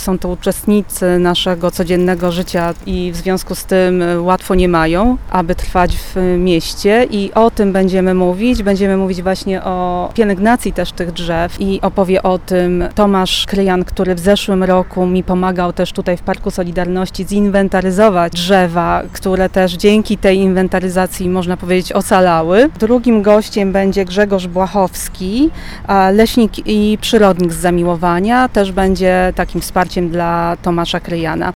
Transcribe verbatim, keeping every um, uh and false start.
Są to uczestnicy naszego codziennego życia i w związku z tym łatwo nie mają, aby trwać w mieście i o tym będziemy mówić. Będziemy mówić właśnie o pielęgnacji też tych drzew i opowie o tym Tomasz Kryjan, który w zeszłym roku mi pomagał też tutaj w Parku Solidarności zinwentaryzować drzewa, które też dzięki tej inwentaryzacji, można powiedzieć, ocalały. Drugim gościem będzie Grzegorz Błachowski, leśnik i przyrodnik z zamiłowania. Też będzie takim wsparciem dla Tomasza Kryjana.